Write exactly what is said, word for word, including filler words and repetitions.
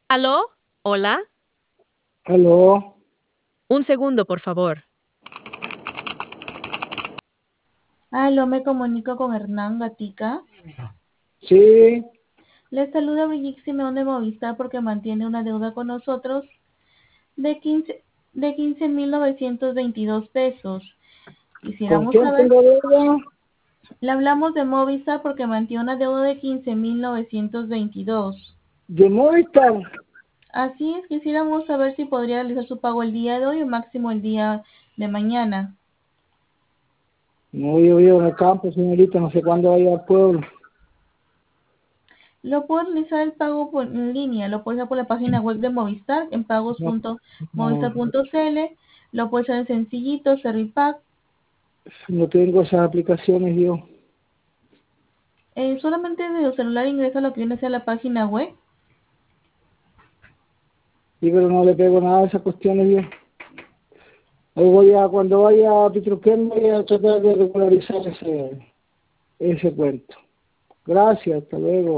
¿Aló? ¿Hola? Aló, Un segundo, por favor. Aló, me comunico con Hernán Gatica. sí, Le saluda Brigitte Simeón de Movistar porque mantiene una deuda con nosotros de quince de quince mil novecientos veintidós pesos. ¿con Quisiéramos quién saber, tengo deuda? le hablamos de Movistar porque mantiene una deuda de quince mil novecientos veintidós. De Movistar. Así es, quisiéramos saber si podría realizar su pago el día de hoy o máximo el día de mañana. No, yo vivo en el campo, señorita, no sé cuándo vaya al pueblo. Lo puede realizar el pago por, en línea, lo puede hacer por la página web de Movistar en pagos No, punto movistar no, punto cl, lo puede hacer en Sencillito, Servipack. no tengo esas aplicaciones yo. Eh, solamente desde el celular ingresa lo que viene a ser la página web. Sí, pero no le pego nada a esas cuestiones yo. Hoy voy a, cuando vaya a Petroquén, voy a tratar de regularizar ese, ese cuento. Gracias, hasta luego.